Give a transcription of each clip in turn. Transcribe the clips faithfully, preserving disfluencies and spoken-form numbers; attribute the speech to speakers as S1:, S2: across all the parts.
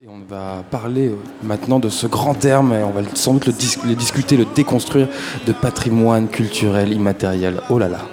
S1: Et on va parler maintenant de ce grand terme, et on va sans doute le, dis- le discuter, le déconstruire, de patrimoine culturel immatériel. Oh là là.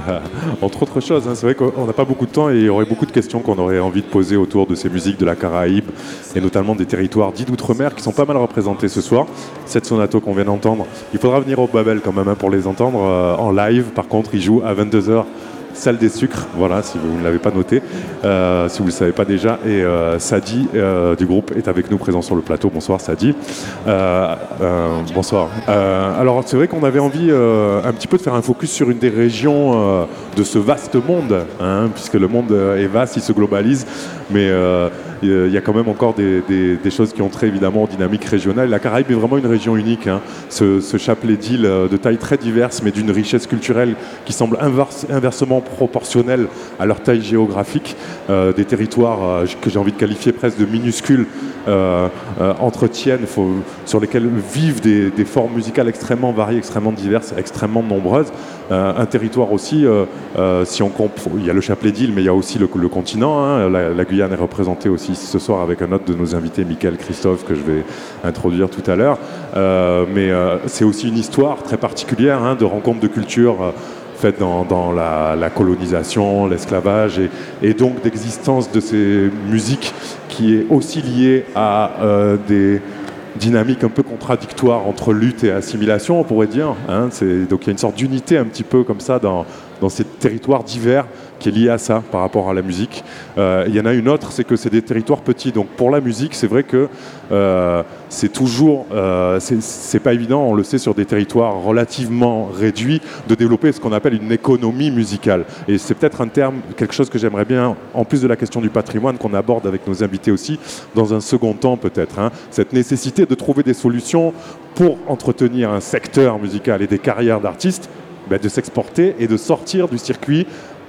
S2: Entre autres choses, hein, c'est vrai qu'on n'a pas beaucoup de temps et il y aurait beaucoup de questions qu'on aurait envie de poser autour de ces musiques de la Caraïbe et notamment des territoires dits d'outre-mer qui sont pas mal représentés ce soir. Cette sonato qu'on vient d'entendre, il faudra venir au Babel quand même hein, pour les entendre euh, en live. Par contre, ils jouent à vingt-deux heures. Salle des Sucres, voilà, si vous ne l'avez pas noté, euh, si vous ne le savez pas déjà. Et euh, Sadi euh, du groupe est avec nous, présent sur le plateau. Bonsoir Sadi. Euh, euh, bonsoir. Euh, alors c'est vrai qu'on avait envie euh, un petit peu de faire un focus sur une des régions euh, de ce vaste monde, hein, puisque le monde est vaste, il se globalise, mais euh, il y a quand même encore des, des, des choses qui ont trait évidemment aux dynamiques régionales. La Caraïbe est vraiment une région unique, hein. ce, ce chapelet d'îles de taille très diverse, mais d'une richesse culturelle qui semble inverse, inversement proportionnelle à leur taille géographique. Euh, des territoires euh, que j'ai envie de qualifier presque de minuscules euh, euh, entretiennent, faut, sur lesquels vivent des, des formes musicales extrêmement variées, extrêmement diverses, extrêmement nombreuses. Euh, un territoire aussi, euh, euh, si on comp- il y a le chapelet d'îles, mais il y a aussi le, le continent. Hein. La, la Guyane est représentée aussi ce soir avec un autre de nos invités, Michael Christophe, que je vais introduire tout à l'heure. Euh, mais euh, c'est aussi une histoire très particulière hein, de rencontres de cultures euh, faites dans, dans la, la colonisation, l'esclavage, et, et donc d'existence de ces musiques qui est aussi liée à euh, des dynamique un peu contradictoire entre lutte et assimilation, on pourrait dire. Hein, c'est, donc il y a une sorte d'unité un petit peu comme ça dans, dans ces territoires divers qui est liée à ça par rapport à la musique. Euh, il y en a une autre, c'est que c'est des territoires petits. Donc pour la musique, c'est vrai que euh, c'est toujours, euh, c'est, c'est pas évident, on le sait, sur des territoires relativement réduits, de développer ce qu'on appelle une économie musicale. Et c'est peut-être un terme, quelque chose que j'aimerais bien, en plus de la question du patrimoine, qu'on aborde avec nos invités aussi, dans un second temps peut-être. Hein, cette nécessité de trouver des solutions pour entretenir un secteur musical et des carrières d'artistes, ben de s'exporter et de sortir du circuit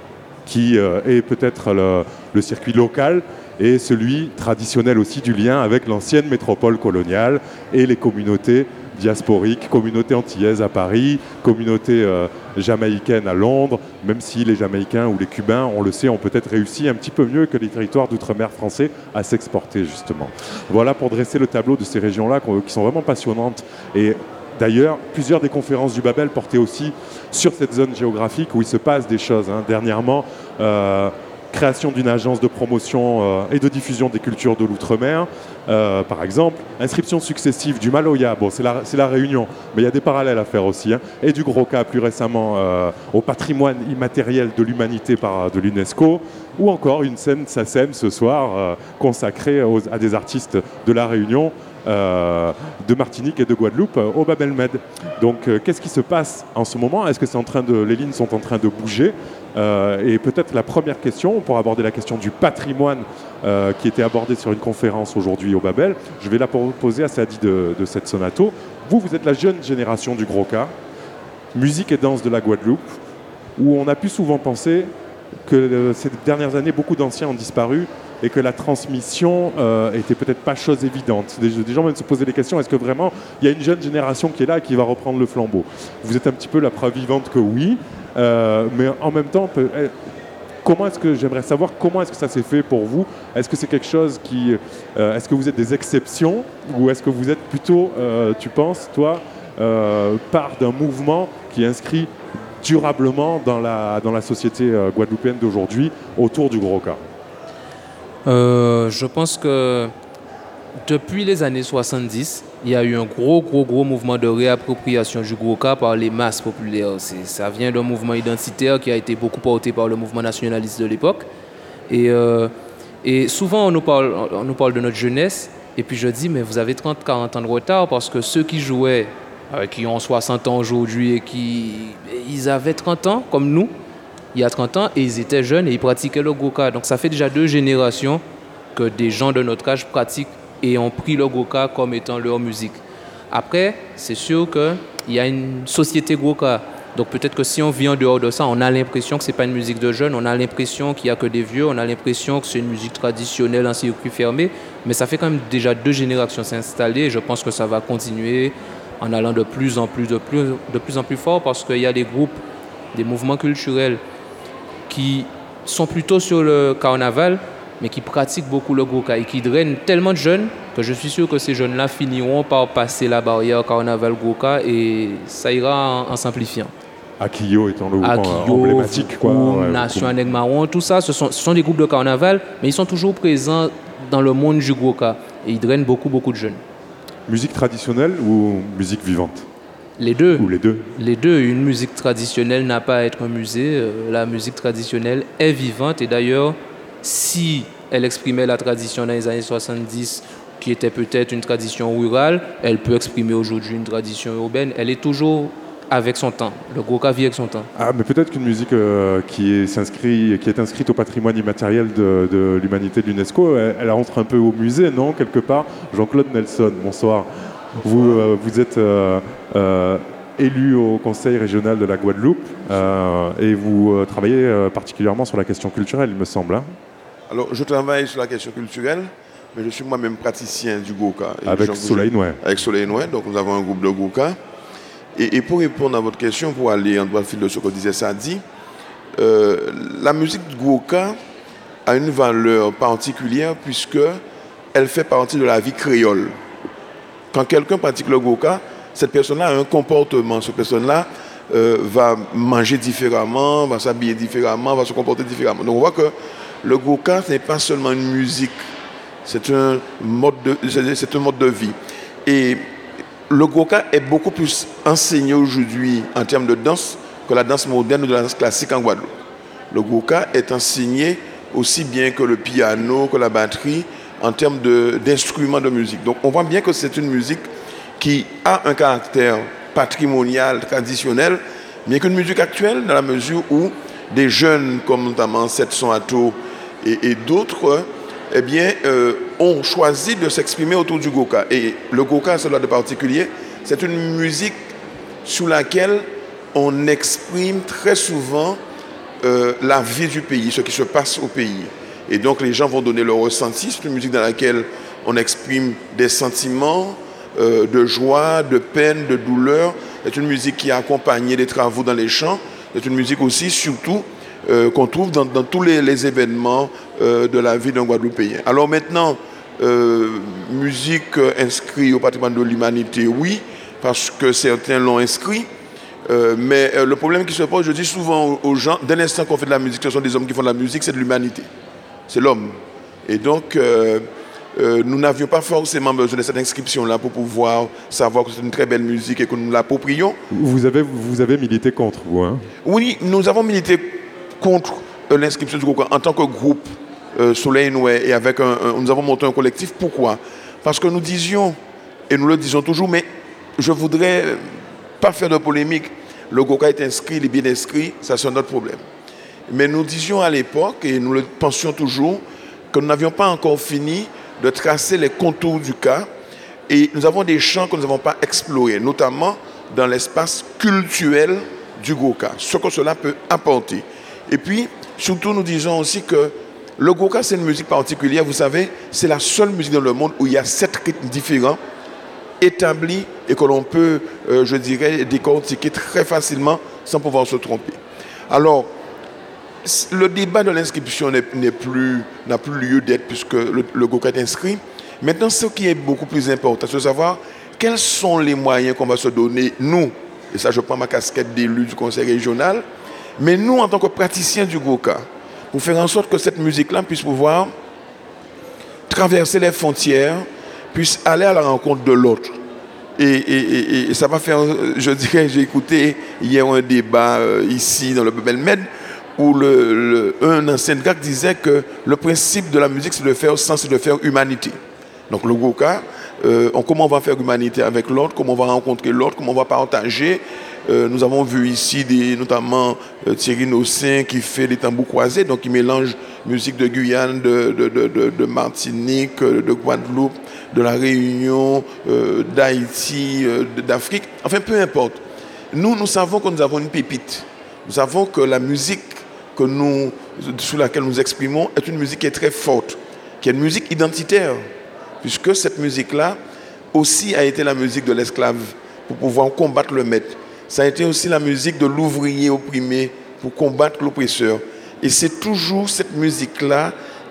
S2: qui euh, est peut-être le, le circuit local et celui traditionnel aussi du lien avec l'ancienne métropole coloniale et les communautés diasporiques, communautés antillaises à Paris, communautés euh, jamaïcaines à Londres, même si les Jamaïcains ou les Cubains, on le sait, ont peut-être réussi un petit peu mieux que les territoires d'outre-mer français à s'exporter justement. Voilà pour dresser le tableau de ces régions-là qui sont vraiment passionnantes. Et d'ailleurs, plusieurs des conférences du Babel portaient aussi sur cette zone géographique où il se passe des choses. Hein. Dernièrement, euh, création d'une agence de promotion euh, et de diffusion des cultures de l'outre-mer, euh, par exemple, inscription successive du Maloya, bon, c'est la, c'est la Réunion, mais il y a des parallèles à faire aussi, hein, et du Gros-Cas plus récemment euh, au patrimoine immatériel de l'humanité par de l'UNESCO, ou encore une scène SACEM ce soir euh, consacrée aux, à des artistes de la Réunion, Euh, de Martinique et de Guadeloupe euh, au Babel Med. Donc euh, qu'est-ce qui se passe en ce moment? Est-ce que c'est en train de, les lignes sont en train de bouger euh, et peut-être la première question, pour aborder la question du patrimoine euh, qui était abordée sur une conférence aujourd'hui au Babel, je vais la poser à Sadi de, de cette sonato. Vous, vous êtes la jeune génération du Gros-Cas, musique et danse de la Guadeloupe, où on a pu souvent penser que euh, ces dernières années, beaucoup d'anciens ont disparu et que la transmission euh, était peut-être pas chose évidente. Des, des gens viennent se poser des questions, est-ce que vraiment il y a une jeune génération qui est là et qui va reprendre le flambeau? Vous êtes un petit peu la preuve vivante que oui, euh, mais en même temps, peut, eh, comment est-ce que, j'aimerais savoir comment est-ce que ça s'est fait pour vous? Est-ce que c'est quelque chose qui... Euh, est-ce que vous êtes des exceptions ou est-ce que vous êtes plutôt, euh, tu penses, toi, euh, part d'un mouvement qui est inscrit durablement dans la, dans la société euh, guadeloupéenne d'aujourd'hui autour du Gros-Cas?
S3: Euh, je pense que depuis les années soixante-dix, il y a eu un gros, gros, gros mouvement de réappropriation du Gros-Cas par les masses populaires. C'est, ça vient d'un mouvement identitaire qui a été beaucoup porté par le mouvement nationaliste de l'époque. Et, euh, et souvent, on nous, parle, on nous parle de notre jeunesse. Et puis je dis, mais vous avez trente, quarante ans de retard parce que ceux qui jouaient, euh, qui ont soixante ans aujourd'hui et qui ils avaient trente ans, comme nous, il y a trente ans, et ils étaient jeunes et ils pratiquaient le Gros-Cas. Donc ça fait déjà deux générations que des gens de notre âge pratiquent et ont pris le Gros-Cas comme étant leur musique. Après, c'est sûr qu'il y a une société Gros-Cas. Donc peut-être que si on vit en dehors de ça, on a l'impression que ce n'est pas une musique de jeunes, on a l'impression qu'il n'y a que des vieux, on a l'impression que c'est une musique traditionnelle en circuit fermé, mais ça fait quand même déjà deux générations s'installer et je pense que ça va continuer en allant de plus en plus, de plus, de plus en plus fort parce qu'il y a des groupes, des mouvements culturels qui sont plutôt sur le carnaval, mais qui pratiquent beaucoup le Goka et qui drainent tellement de jeunes que je suis sûr que ces jeunes-là finiront par passer la barrière carnaval Goka et ça ira en, en simplifiant.
S2: Akio étant le groupe
S3: Akio,
S2: emblématique, quoi. Ouais,
S3: Nation Aneg Marron, tout ça, ce sont, ce sont des groupes de carnaval, mais ils sont toujours présents dans le monde du Goka et ils drainent beaucoup, beaucoup de jeunes.
S2: Musique traditionnelle ou musique vivante?
S3: Les deux.
S2: Ou les deux.
S3: Les deux. Une musique traditionnelle n'a pas à être un musée. Euh, la musique traditionnelle est vivante et d'ailleurs, si elle exprimait la tradition dans les années soixante-dix, qui était peut-être une tradition rurale, elle peut exprimer aujourd'hui une tradition urbaine. Elle est toujours avec son temps. Le Goka vit avec son temps.
S2: Ah, mais peut-être qu'une musique euh, qui, est, s'inscrit, qui est inscrite au patrimoine immatériel de, de l'humanité de l'UNESCO, elle, elle rentre un peu au musée, non, quelque part? Jean-Claude Nelson, bonsoir. Vous, euh, vous êtes euh, euh, élu au Conseil régional de la Guadeloupe euh, et vous euh, travaillez euh, particulièrement sur la question culturelle, il me semble. Hein.
S4: Alors, je travaille sur la question culturelle, mais je suis moi-même praticien du Goka.
S2: Avec Soleil Noué.
S4: Avec Soleil Noué, donc nous avons un groupe de Goka. Et, et pour répondre à votre question, pour aller en droit fil de ce que disait Sadi, euh, la musique Goka a une valeur particulière puisque elle fait partie de la vie créole. Quand quelqu'un pratique le Goka, cette personne-là a un comportement. Cette personne-là euh, va manger différemment, va s'habiller différemment, va se comporter différemment. Donc on voit que le Goka, ce n'est pas seulement une musique, c'est un mode de, c'est un mode de vie. Et le Goka est beaucoup plus enseigné aujourd'hui en termes de danse que la danse moderne ou de la danse classique en Guadeloupe. Le Goka est enseigné aussi bien que le piano, que la batterie, en termes de, d'instruments de musique. Donc on voit bien que c'est une musique qui a un caractère patrimonial, traditionnel, mais qu'une musique actuelle, dans la mesure où des jeunes, comme notamment Setson Ato et, et d'autres, eh bien, euh, ont choisi de s'exprimer autour du Goka. Et le Goka, cela de particulier, c'est une musique sous laquelle on exprime très souvent euh, la vie du pays, ce qui se passe au pays. Et donc les gens vont donner leur ressenti. C'est une musique dans laquelle on exprime des sentiments euh, de joie, de peine, de douleur. C'est une musique qui a accompagné des travaux dans les champs. C'est une musique aussi, surtout, euh, qu'on trouve dans, dans tous les, les événements euh, de la vie d'un Guadeloupéen. Alors maintenant, euh, musique inscrite au patrimoine de l'humanité, oui, parce que certains l'ont inscrit. Euh, mais euh, le problème qui se pose, je dis souvent aux, aux gens, dès l'instant qu'on fait de la musique, ce sont des hommes qui font de la musique, c'est de l'humanité. C'est l'homme. Et donc, euh, euh, nous n'avions pas forcément besoin de cette inscription-là pour pouvoir savoir que c'est une très belle musique et que nous l'approprions.
S2: Vous avez, vous avez milité contre, vous, hein?
S4: Oui, nous avons milité contre euh, l'inscription du Goka en tant que groupe euh, Soleil Noué et avec un, un, nous avons monté un collectif. Pourquoi? Parce que nous disions, et nous le disons toujours, mais je voudrais pas faire de polémique. Le Goka est inscrit, il est bien inscrit, ça c'est notre problème. Mais nous disions à l'époque, et nous le pensions toujours, que nous n'avions pas encore fini de tracer les contours du cas. Et nous avons des champs que nous n'avons pas explorés, notamment dans l'espace culturel du Goka, ce que cela peut apporter. Et puis, surtout, nous disons aussi que le Goka, c'est une musique particulière. Vous savez, c'est la seule musique dans le monde où il y a sept rythmes différents, établis, et que l'on peut, euh, je dirais, décortiquer très facilement sans pouvoir se tromper. Alors, le débat de l'inscription n'est, n'est plus, n'a plus lieu d'être puisque le, le Goka est inscrit. Maintenant, ce qui est beaucoup plus important, c'est de savoir quels sont les moyens qu'on va se donner, nous, et ça je prends ma casquette d'élu du conseil régional, mais nous, en tant que praticiens du Goka, pour faire en sorte que cette musique-là puisse pouvoir traverser les frontières, puisse aller à la rencontre de l'autre. Et, et, et, et ça va faire, je dirais, j'ai écouté hier un débat euh, ici dans le Bebel-Med, où le, le, un ancien gars disait que le principe de la musique, c'est de faire sens, c'est de faire humanité. Donc le Goka, euh, on, comment on va faire humanité avec l'autre, comment on va rencontrer l'autre, comment on va partager. Euh, nous avons vu ici des, notamment euh, Thierry Nossin qui fait des tambours croisés, donc il mélange musique de Guyane, de, de, de, de, de Martinique, de Guadeloupe, de la Réunion, euh, d'Haïti, euh, d'Afrique, enfin peu importe. Nous, nous savons que nous avons une pépite. Nous savons que la musique que nous, sous laquelle nous exprimons est une musique qui est très forte, qui est une musique identitaire, puisque cette musique-là aussi a été la musique de l'esclave pour pouvoir combattre le maître. Ça a été aussi la musique de l'ouvrier opprimé pour combattre l'oppresseur. Et c'est toujours cette musique-là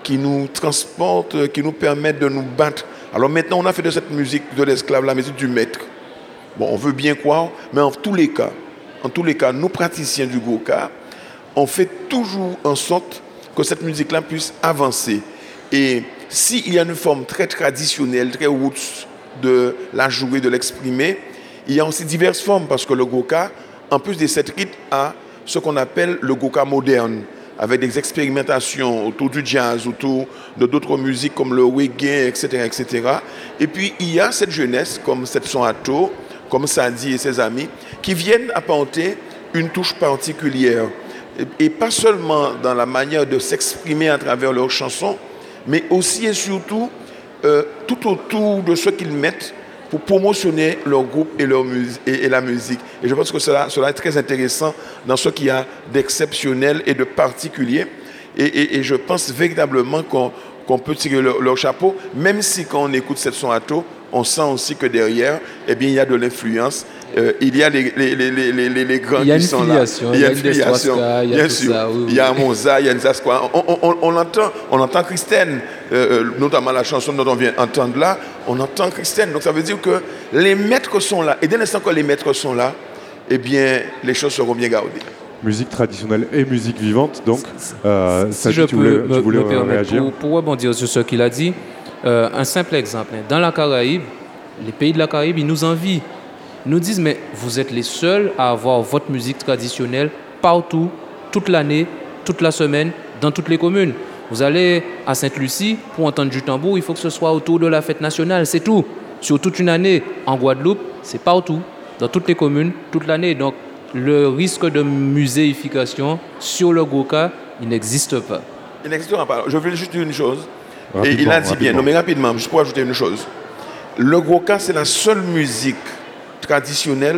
S4: qui nous transportent, qui nous permettent de nous battre. Alors maintenant, on a fait de cette musique de l'esclave la musique du maître. Bon, on veut bien croire, mais en tous les cas, en tous les cas, nous praticiens du Goka, on fait toujours en sorte que cette musique-là puisse avancer. Et s'il y a une forme très traditionnelle, très roots de la jouer, de l'exprimer, il y a aussi diverses formes, parce que le Goka, en plus de cette rythme, a ce qu'on appelle le Goka moderne, avec des expérimentations autour du jazz, autour de d'autres musiques comme le reggae, et cetera, et cetera. Et puis, il y a cette jeunesse, comme Setson Ato, comme Sadi et ses amis, qui viennent apporter une touche particulière. Et, et pas seulement dans la manière de s'exprimer à travers leurs chansons, mais aussi et surtout euh, tout autour de ce qu'ils mettent pour promotionner leur groupe et, leur mus- et, et la musique. Et je pense que cela, cela est très intéressant dans ce qu'il y a d'exceptionnel et de particulier. Et, et, et je pense véritablement qu'on, qu'on peut tirer leur, leur chapeau, même si quand on écoute cette son Ato, on sent aussi que derrière, eh bien, il y a de l'influence. Euh, il y a les, les, les, les, les, les grands qui sont là.
S3: Il y a une filiation,
S4: il y a une filiation, bien sûr. Il y a Monza, il y a Nzasqua. On, on, on, on entend, on entend Christine, euh, notamment la chanson dont on vient entendre là, on entend Christine. Donc ça veut dire que les maîtres sont là. Et dès l'instant que les maîtres sont là, eh bien, les choses seront bien gardées.
S2: Musique traditionnelle et musique vivante, donc. Euh,
S3: si
S2: ça,
S3: je
S2: tu
S3: peux
S2: voulais,
S3: me,
S2: tu voulais
S3: me permettre,
S2: réagir
S3: pour, pour rebondir sur ce qu'il a dit, euh, un simple exemple. Dans la Caraïbe, les pays de la Caraïbe, ils nous envient. Ils nous disent, mais vous êtes les seuls à avoir votre musique traditionnelle partout, toute l'année, toute la semaine, dans toutes les communes. Vous allez à Sainte-Lucie, pour entendre du tambour, il faut que ce soit autour de la fête nationale, c'est tout. Sur toute une année, en Guadeloupe, c'est partout, dans toutes les communes, toute l'année. Donc, le risque de muséification sur le Goka, il n'existe pas.
S4: Il n'existe pas. Je veux juste dire une chose.
S2: Rapidement,
S4: et il a dit
S2: rapidement.
S4: bien, non mais rapidement, juste pour ajouter une chose. Le Goka, c'est la seule musique traditionnelle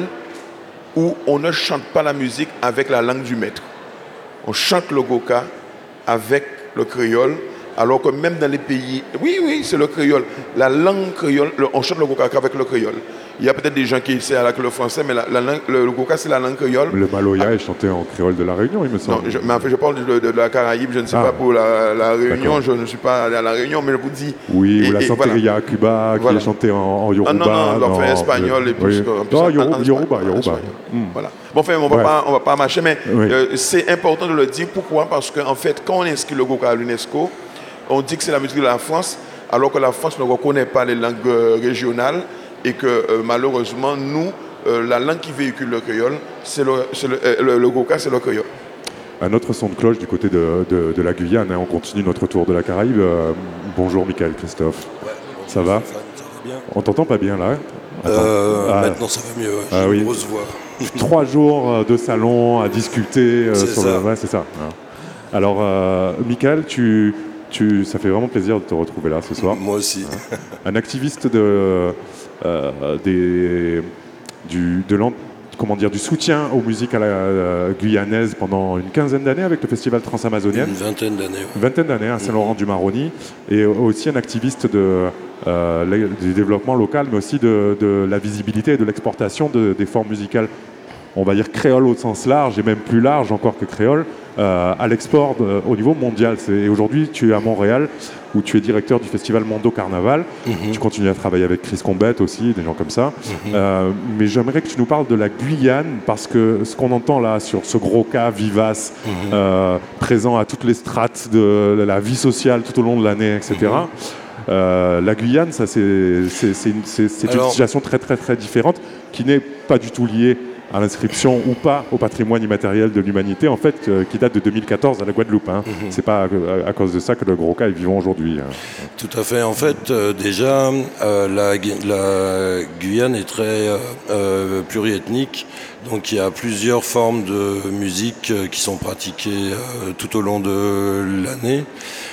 S4: où on ne chante pas la musique avec la langue du maître. On chante le Goka avec le créole, alors que même dans les pays... Oui, oui, c'est le créole. La langue créole, le- on chante le Goka avec le créole. Il y a peut-être des gens qui savent avec le français, mais la, la langue, le, le Goka, c'est la langue créole.
S2: Le Maloya est chanté en créole de la Réunion, il me
S4: Non,
S2: semble.
S4: je, mais en fait, je parle de, de- de la Caraïbe, je ne sais
S2: Ah.
S4: pas pour la, la Réunion,
S2: D'accord.
S4: je ne suis pas allé à la Réunion, mais je vous dis...
S2: Oui,
S4: et-
S2: ou la
S4: et
S2: Santeria
S4: voilà.
S2: à Cuba, qui
S4: Voilà.
S2: est chantée en, en Yoruba.
S4: Ah non, non,
S2: dans-
S4: enfin espagnol et puis...
S2: Oui.
S4: en plus,
S2: Non,
S4: en-
S2: Yoruba,
S4: en- en-
S2: Yoruba,
S4: en- en-
S2: Yoruba.
S4: espagnol.
S2: Hmm.
S4: Voilà. Bon, enfin, on ne va,
S2: Bref.
S4: pas- on va pas marcher, mais
S2: Oui.
S4: euh, c'est important de le dire. Pourquoi? Parce qu'en fait, quand on inscrit le Goka à l'UNESCO, on dit que c'est la musique de la France, alors que la France ne reconnaît pas les langues euh, régionales et que euh, malheureusement, nous, euh, la langue qui véhicule le créole, c'est le, c'est le, euh, le- le Goka, c'est le créole.
S2: Un autre son de cloche du côté de, de- de la Guyane. hein. On continue notre tour de la Caraïbe. Euh, bonjour, Michael Christophe. Ça va
S5: Ça va bien.
S2: On t'entend pas bien là hein Attends.
S5: Euh,
S2: Ah,
S5: Maintenant, ça va mieux. ouais. J'ai
S2: Ah
S5: une
S2: oui.
S5: grosse voix.
S2: Trois jours euh, de salon à discuter. euh,
S5: C'est
S2: sur
S5: ça.
S2: Le... Ouais, c'est ça. hein. Alors, euh, Michael, tu, tu, ça fait vraiment plaisir de te retrouver là ce soir.
S5: Moi aussi.
S2: Un activiste de, euh, des, du, de l'en- comment dire, du soutien aux musiques à la euh, guyanaise pendant une quinzaine d'années avec le festival Transamazonien.
S5: Une vingtaine d'années. ouais.
S2: Une vingtaine d'années à Saint-Laurent-du-Maroni et aussi un activiste de, euh, la- du développement local, mais aussi de, de la visibilité et de l'exportation de- des formes musicales, on va dire créole au sens large et même plus large encore que créole, euh, à l'export de- au niveau mondial. C'est- Et aujourd'hui, tu es à Montréal où tu es directeur du festival Mondo Carnaval. Tu continues à travailler avec Chris Combette aussi, des gens comme ça. Euh, mais j'aimerais que tu nous parles de la Guyane parce que ce qu'on entend là sur ce gros cas vivace, euh, présent à toutes les strates de la vie sociale tout au long de l'année, et cetera. Euh, la Guyane, ça c'est c'est- c'est une, c'est- c'est une
S5: Alors-
S2: situation très très très différente qui n'est pas du tout liée à l'inscription ou pas au patrimoine immatériel de l'humanité, en fait, euh, qui date de deux mille quatorze à la Guadeloupe. Hein. C'est pas à, à cause de ça que le gros cas est vivant aujourd'hui. hein.
S5: Tout à fait. En fait, euh, déjà, euh, la, Gu- la Guyane est très euh, euh, pluriethnique. Donc, il y a plusieurs formes de musique euh, qui sont pratiquées euh, tout au long de l'année.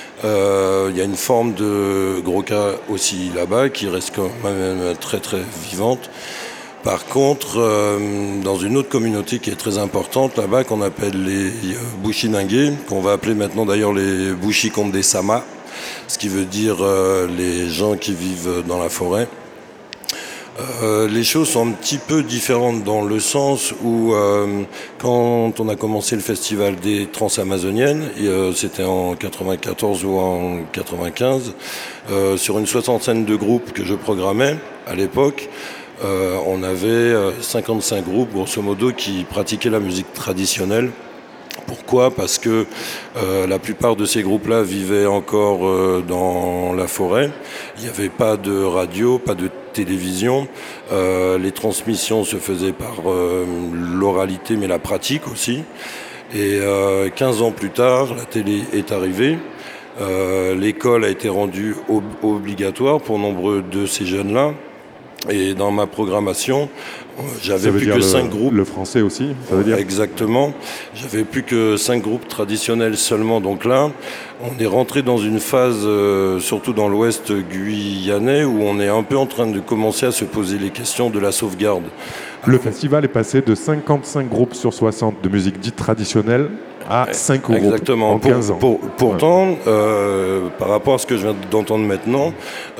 S5: Euh, Il y a une forme de gros cas aussi là-bas qui reste quand même très très vivante. Par contre, euh, dans une autre communauté qui est très importante là-bas, qu'on appelle les euh, Bushinangé, qu'on va appeler maintenant d'ailleurs les Bushikonde des Sama, ce qui veut dire euh, les gens qui vivent dans la forêt. Euh, les choses sont un petit peu différentes dans le sens où euh, quand on a commencé le festival des Transamazoniennes, et, euh, c'était en quatre-vingt-quatorze ou en quatre-vingt-quinze, euh, sur une soixantaine de groupes que je programmais à l'époque, euh, on avait cinquante-cinq groupes grosso modo qui pratiquaient la musique traditionnelle. Pourquoi ? Parce que euh, la plupart de ces groupes-là vivaient encore euh, dans la forêt. Il n'y avait pas de radio, pas de télévision. Euh, les transmissions se faisaient par euh, l'oralité, mais la pratique aussi. Et euh, quinze ans plus tard, la télé est arrivée. Euh, l'école a été rendue ob- obligatoire pour nombre de ces jeunes-là. Et dans ma programmation, j'avais plus que cinq groupes.
S2: Le français aussi, ça veut dire ?
S5: Exactement. J'avais plus que cinq groupes traditionnels seulement. Donc là, on est rentré dans une phase, euh, surtout dans l'ouest guyanais, où on est un peu en train de commencer à se poser les questions de la sauvegarde.
S2: Le festival est passé de cinquante-cinq groupes sur soixante de musique dite traditionnelle à cinq groupes
S5: Exactement.
S2: en quinze ans.
S5: Pour, pour, pourtant, ouais. euh, par rapport à ce que je viens d'entendre maintenant,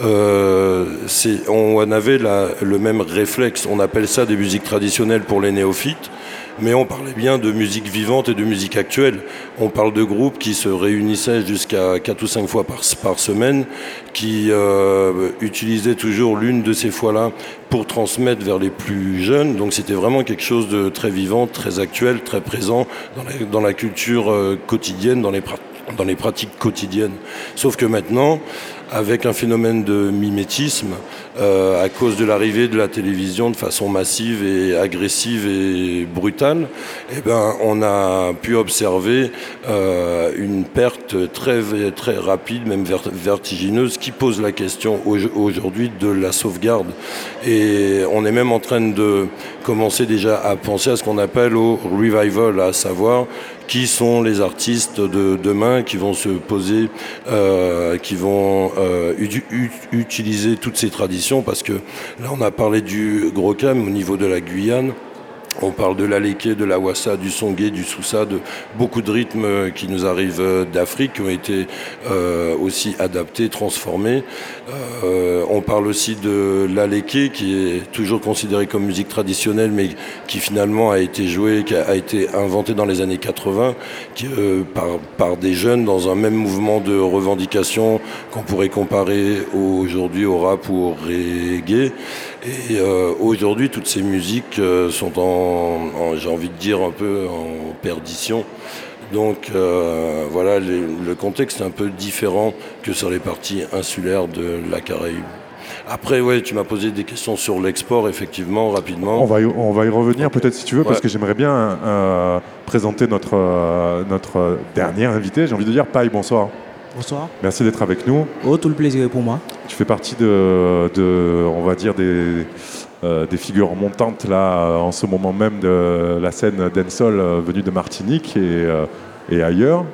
S5: euh, c'est, on avait la, le même réflexe. On appelle ça des musiques traditionnelles pour les néophytes, mais on parlait bien de musique vivante et de musique actuelle. On parle de groupes qui se réunissaient jusqu'à quatre ou cinq fois par, par semaine, qui euh, utilisaient toujours l'une de ces fois-là pour transmettre vers les plus jeunes. Donc c'était vraiment quelque chose de très vivant, très actuel, très présent dans la, dans la culture euh, quotidienne, dans les, pra- dans les pratiques quotidiennes. Sauf que maintenant, avec un phénomène de mimétisme, euh, à cause de l'arrivée de la télévision de façon massive et agressive et brutale, eh ben, on a pu observer euh, une perte très, très rapide, même vertigineuse, qui pose la question aujourd'hui de la sauvegarde. Et on est même en train de commencer déjà à penser à ce qu'on appelle au revival, à savoir qui sont les artistes de demain qui vont se poser, euh, qui vont euh, u- u- utiliser toutes ces traditions, parce que là on a parlé du Gros Cam au niveau de la Guyane. On parle de l'Aléké, de la Wassa, du Songé, du Soussa, de beaucoup de rythmes qui nous arrivent d'Afrique, qui ont été euh, aussi adaptés, transformés. Euh, on parle aussi de l'Aléké, qui est toujours considéré comme musique traditionnelle, mais qui finalement a été jouée, qui a, a été inventée dans les années quatre-vingts, qui, euh, par, par des jeunes dans un même mouvement de revendication qu'on pourrait comparer aujourd'hui au rap ou au reggae. Et euh, aujourd'hui, toutes ces musiques euh, sont en, en, j'ai envie de dire, un peu en perdition. Donc euh, voilà, les, le contexte est un peu différent que sur les parties insulaires de la Caraïbe. Après, ouais, tu m'as posé des questions sur l'export, effectivement, rapidement.
S2: On va y, on va y revenir peut-être si tu veux,
S5: ouais.
S2: Parce que j'aimerais bien euh, présenter notre, euh, notre dernier invité. J'ai envie de dire, Paille, bonsoir.
S6: Bonsoir.
S2: Merci d'être avec nous.
S6: Oh, tout le plaisir est pour moi.
S2: Tu fais partie de, de on va dire, des, euh, des figures montantes là, en ce moment même de la scène dancehall euh, venue de Martinique et, euh, et ailleurs.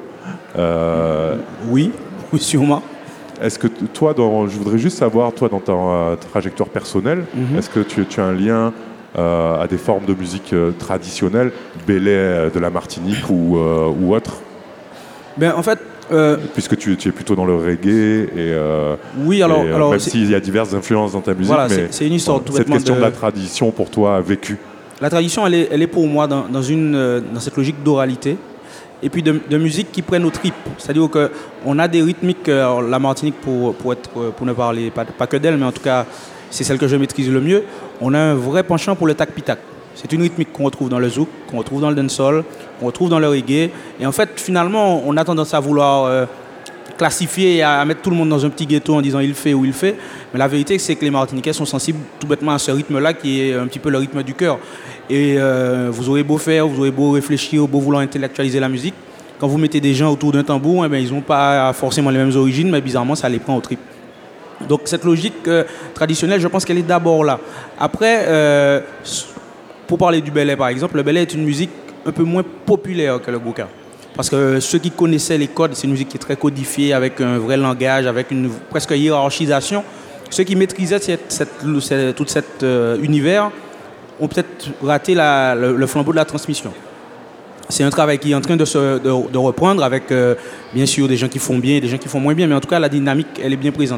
S2: Euh,
S6: oui, oui, sûrement.
S2: Est-ce que toi, dans, je voudrais juste savoir, toi, dans ta euh, trajectoire personnelle, mm-hmm. est-ce que tu, tu as un lien euh, à des formes de musique euh, traditionnelles, Belay de la Martinique ou, euh, ou autre ?
S6: Ben, en fait, Euh,
S2: Puisque tu, tu es plutôt dans le reggae et, euh,
S6: oui, alors,
S2: et, euh,
S6: alors
S2: même
S6: c'est...
S2: s'il y a diverses influences dans ta musique,
S6: voilà,
S2: mais
S6: c'est, c'est une histoire
S2: bon, cette question de... de la tradition pour toi vécue.
S6: La tradition, elle est, elle est pour moi dans, dans, une, dans cette logique d'oralité et puis de, de musique qui prennent aux tripes. C'est-à-dire qu'on a des rythmiques, alors la Martinique, pour, pour, être, pour ne parler pas, pas que d'elle, mais en tout cas, c'est celle que je maîtrise le mieux. On a un vrai penchant pour le tac-pitac. C'est une rythmique qu'on retrouve dans le zouk, qu'on retrouve dans le dancehall, qu'on retrouve dans le reggae. Et en fait, finalement, on a tendance à vouloir euh, classifier et à mettre tout le monde dans un petit ghetto en disant il fait ou il fait. Mais la vérité, c'est que les Martiniquais sont sensibles tout bêtement à ce rythme-là qui est un petit peu le rythme du cœur. Et euh, vous aurez beau faire, vous aurez beau réfléchir, beau vouloir intellectualiser la musique. Quand vous mettez des gens autour d'un tambour, eh bien, ils n'ont pas forcément les mêmes origines, mais bizarrement, ça les prend au trip. Donc cette logique euh, traditionnelle, je pense qu'elle est d'abord là. Après, euh, pour parler du Belay, par exemple, le Belay est une musique un peu moins populaire que le Gouka. Parce que ceux qui connaissaient les codes, c'est une musique qui est très codifiée, avec un vrai langage, avec une presque hiérarchisation. Ceux qui maîtrisaient cette, cette, cette, tout cet euh, univers ont peut-être raté la, le, le flambeau de la transmission. C'est un travail qui est en train de, se, de, de reprendre avec, euh, bien sûr, des gens qui font bien et des gens qui font moins bien, mais en tout cas, la dynamique, elle est bien présente.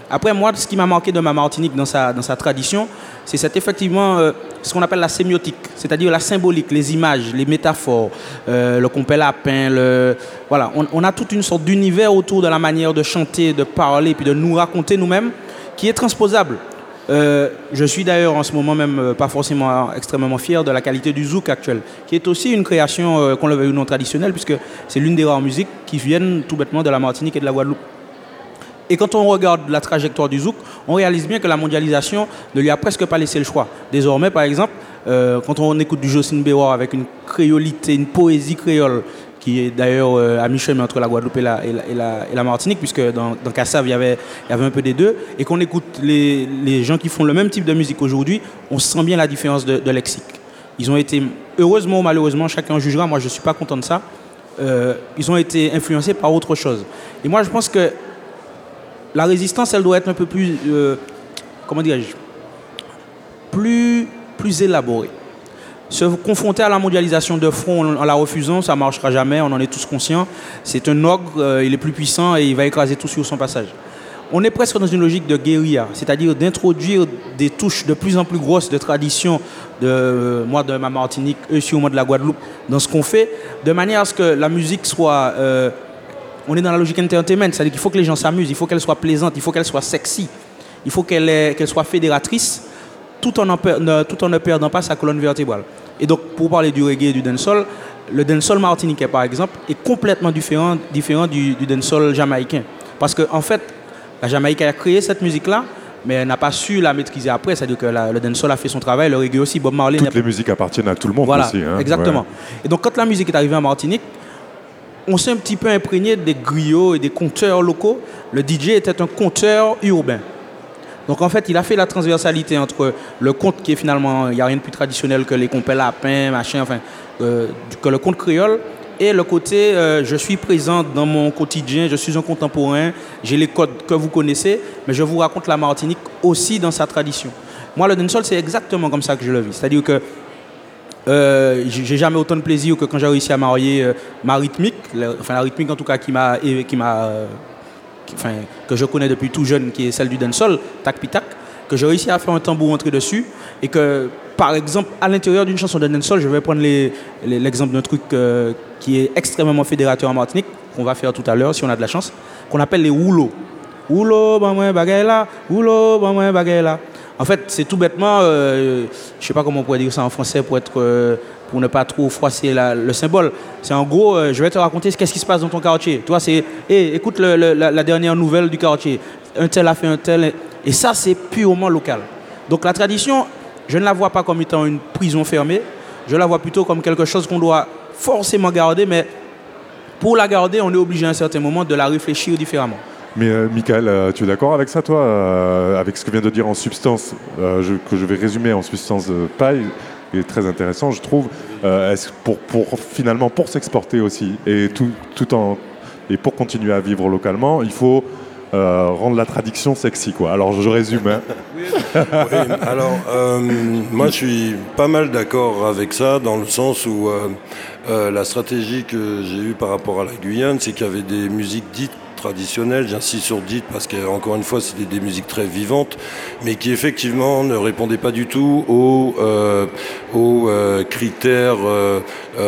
S6: Après, moi, ce qui m'a marqué de ma Martinique dans sa, dans sa tradition, c'est cette, effectivement euh, ce qu'on appelle la sémiotique, c'est-à-dire la symbolique, les images, les métaphores, euh, le compé lapin, le... voilà, on, on a toute une sorte d'univers autour de la manière de chanter, de parler, puis de nous raconter nous-mêmes, qui est transposable. Euh, je suis d'ailleurs en ce moment même euh, pas forcément extrêmement fier de la qualité du zouk actuel, qui est aussi une création, euh, qu'on le veuille ou non, traditionnelle, puisque c'est l'une des rares musiques qui viennent tout bêtement de la Martinique et de la Guadeloupe. Et quand on regarde la trajectoire du zouk, on réalise bien que la mondialisation ne lui a presque pas laissé le choix. Désormais, par exemple, euh, quand on écoute du Jocelyne Béroir avec une créolité, une poésie créole, qui est d'ailleurs euh, à mi-chemin entre la Guadeloupe et la, et la, et la, et la Martinique, puisque dans, dans Kassav, il y avait, il y avait un peu des deux, et qu'on écoute les, les gens qui font le même type de musique aujourd'hui, on sent bien la différence de, de lexique. Ils ont été, heureusement ou malheureusement, chacun jugera, moi je ne suis pas content de ça, euh, ils ont été influencés par autre chose. Et moi je pense que la résistance, elle doit être un peu plus, euh, comment dirais-je, plus, plus élaborée. Se confronter à la mondialisation de front en la refusant, ça ne marchera jamais, on en est tous conscients. C'est un ogre, euh, il est plus puissant et il va écraser tout sur son passage. On est presque dans une logique de guérilla, c'est-à-dire d'introduire des touches de plus en plus grosses de tradition, de euh, moi de ma Martinique, eux sur moi de la Guadeloupe, dans ce qu'on fait, de manière à ce que la musique soit... Euh, on est dans la logique entertainment, c'est-à-dire qu'il faut que les gens s'amusent, il faut qu'elle soit plaisante, il faut qu'elle soit sexy, il faut qu'elle, ait, qu'elle soit fédératrice, tout en, en, ne, tout en ne perdant pas sa colonne vertébrale. Et donc, pour parler du reggae et du dancehall, le dancehall martiniquais, par exemple, est complètement différent, différent du, du dancehall jamaïcain. Parce qu'en en fait, la Jamaïque a créé cette musique-là, mais elle n'a pas su la maîtriser après, c'est-à-dire que la, le dancehall a fait son travail, le reggae aussi, Bob Marley...
S2: Toutes les musiques appartiennent à tout le monde
S6: voilà,
S2: aussi. Hein,
S6: exactement.
S2: Ouais.
S6: Et donc, quand la musique est arrivée en Martinique, on s'est un petit peu imprégné des griots et des conteurs locaux. Le D J était un conteur urbain. Donc en fait, il a fait la transversalité entre le conte qui est finalement, il n'y a rien de plus traditionnel que les compés lapins, machin, enfin, euh, que le conte créole, et le côté, euh, je suis présent dans mon quotidien, je suis un contemporain, j'ai les codes que vous connaissez, mais je vous raconte la Martinique aussi dans sa tradition. Moi, le dancehall, c'est exactement comme ça que je le vis. C'est-à-dire que Euh, j'ai jamais autant de plaisir que quand j'ai réussi à marier euh, ma rythmique, la, enfin la rythmique en tout cas qui m'a, qui m'a, euh, qui, enfin que je connais depuis tout jeune, qui est celle du dancehall, tac pitac, que j'ai réussi à faire un tambour entrer dessus et que par exemple à l'intérieur d'une chanson de dancehall, je vais prendre les, les, l'exemple d'un truc euh, qui est extrêmement fédérateur en Martinique, qu'on va faire tout à l'heure si on a de la chance, qu'on appelle les rouleaux. Rouleau, ben moi bagay là, rouleau, ben moi bagay là. En fait, c'est tout bêtement, euh, je ne sais pas comment on pourrait dire ça en français pour, être, euh, pour ne pas trop froisser la, le symbole. C'est en gros, euh, je vais te raconter qu'est-ce qui se passe dans ton quartier. Toi, c'est, hey, écoute le, le, la, la dernière nouvelle du quartier. Un tel a fait un tel. Et ça, c'est purement local. Donc la tradition, je ne la vois pas comme étant une prison fermée. Je la vois plutôt comme quelque chose qu'on doit forcément garder. Mais pour la garder, on est obligé à un certain moment de la réfléchir différemment.
S2: Mais euh, Michael, euh, tu es d'accord avec ça, toi, euh, avec ce que vient de dire en substance, euh, je, que je vais résumer en substance de paille, qui est très intéressant, je trouve, euh, est-ce, pour, pour, finalement, pour s'exporter aussi, et, tout, tout en, et pour continuer à vivre localement, il faut euh, rendre la tradition sexy, quoi. Alors, je résume. Hein.
S5: Oui, alors, euh, moi, je suis pas mal d'accord avec ça, dans le sens où euh, euh, la stratégie que j'ai eue par rapport à la Guyane, c'est qu'il y avait des musiques dites traditionnelles, j'insiste sur dites parce qu'encore une fois c'était des musiques très vivantes, mais qui effectivement ne répondaient pas du tout aux, euh, aux euh, critères euh,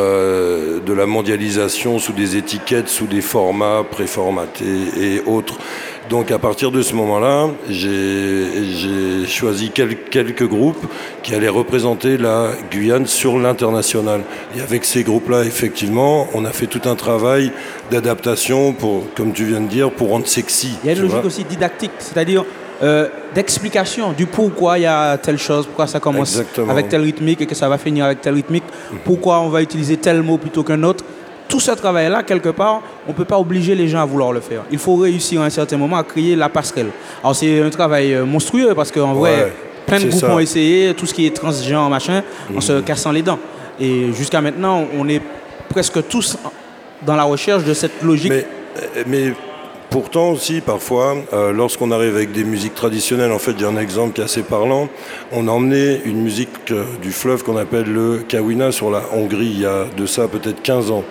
S5: euh, de la mondialisation sous des étiquettes, sous des formats préformatés et autres. Donc à partir de ce moment-là, j'ai, j'ai choisi quel, quelques groupes qui allaient représenter la Guyane sur l'international. Et avec ces groupes-là, effectivement, on a fait tout un travail d'adaptation, pour, comme tu viens de dire, pour rendre sexy.
S6: Il y a une logique
S5: vois.
S6: aussi didactique, c'est-à-dire euh, d'explication du pourquoi il y a telle chose, pourquoi ça commence Exactement. Avec telle rythmique et que ça va finir avec telle rythmique, mmh. pourquoi on va utiliser tel mot plutôt qu'un autre. Tout ce travail-là, quelque part, on ne peut pas obliger les gens à vouloir le faire. Il faut réussir à un certain moment à créer la passerelle. Alors c'est un travail monstrueux parce qu'en ouais, vrai, plein de groupes ça. ont essayé, tout ce qui est transgenre, machin, mmh. en se cassant les dents. Et jusqu'à maintenant, on est presque tous dans la recherche de cette logique.
S5: Mais, mais pourtant aussi, parfois, euh, lorsqu'on arrive avec des musiques traditionnelles, en fait, j'ai un exemple qui est assez parlant. On a emmené une musique euh, du fleuve qu'on appelle le Kawina sur la Hongrie, il y a de ça peut-être quinze ans.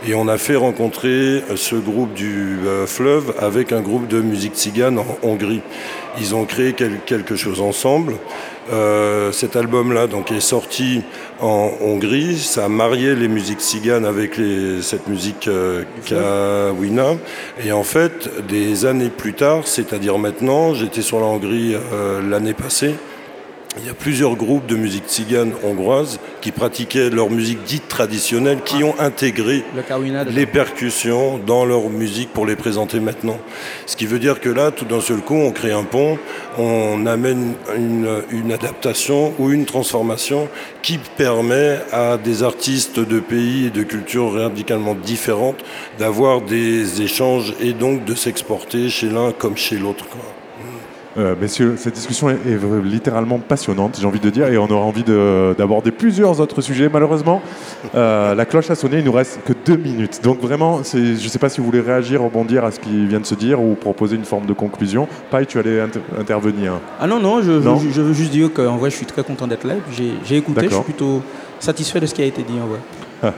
S5: Et on a fait rencontrer ce groupe du euh, fleuve avec un groupe de musique tzigane en Hongrie. Ils ont créé quel, quelque chose ensemble. Euh, cet album-là donc, est sorti en Hongrie. Ça a marié les musiques tziganes avec les, cette musique euh, kawina. Et en fait, des années plus tard, c'est-à-dire maintenant, j'étais sur la Hongrie euh, l'année passée, il y a plusieurs groupes de musique tzigane hongroise qui pratiquaient leur musique dite traditionnelle, qui ont intégré les percussions dans leur musique pour les présenter maintenant. Ce qui veut dire que là, tout d'un seul coup, on crée un pont, on amène une, une adaptation ou une transformation qui permet à des artistes de pays et de cultures radicalement différentes d'avoir des échanges et donc de s'exporter chez l'un comme chez l'autre, quoi.
S2: Euh, messieurs, cette discussion est, est littéralement passionnante, j'ai envie de dire, et on aura envie de, d'aborder plusieurs autres sujets. Malheureusement, euh, la cloche a sonné, il nous reste que deux minutes. Donc vraiment, c'est, je ne sais pas si vous voulez réagir, rebondir à ce qui vient de se dire ou proposer une forme de conclusion. Paille, tu allais inter- intervenir.
S6: Ah non, non, je,
S2: non
S6: je, je veux juste dire qu'en vrai, je suis très content d'être là. J'ai, j'ai écouté, D'accord. Je suis plutôt satisfait de ce qui a été dit en vrai.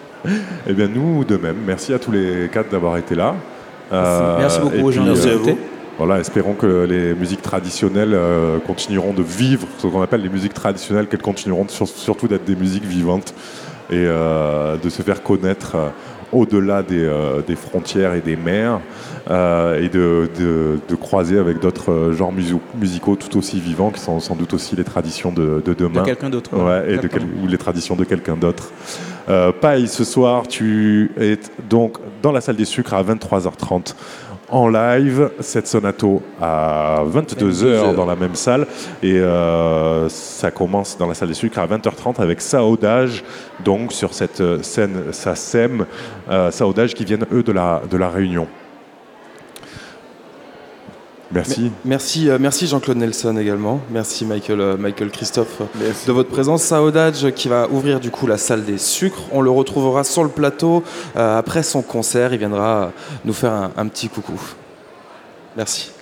S2: Eh bien, nous de même. Merci à tous les quatre d'avoir été là.
S6: Euh, Merci beaucoup aux gens
S2: de
S6: nous écouter.
S2: Voilà, espérons que les musiques traditionnelles euh, continueront de vivre, ce qu'on appelle les musiques traditionnelles, qu'elles continueront de, sur, surtout d'être des musiques vivantes et euh, de se faire connaître euh, au-delà des, euh, des frontières et des mers euh, et de, de, de croiser avec d'autres genres musi- musicaux tout aussi vivants qui sont sans doute aussi les traditions de, de demain.
S6: De quelqu'un d'autre.
S2: Ouais, et de quel, ou les traditions de quelqu'un d'autre. Euh, Paille, ce soir, tu es donc dans la salle des sucres à vingt-trois heures trente. En live, cette sonato à vingt-deux heures dans la même salle et euh, ça commence dans la salle des sucres à vingt heures trente avec Saodage, donc sur cette scène SACEM, euh, Saodage qui viennent eux de la, de la Réunion. Merci.
S1: Merci, euh, merci Jean-Claude Nelson également. Merci Michael, euh, Michael Christophe merci. de votre présence. Saodage qui va ouvrir du coup la salle des sucres. On le retrouvera sur le plateau euh, après son concert. Il viendra nous faire un, un petit coucou. Merci.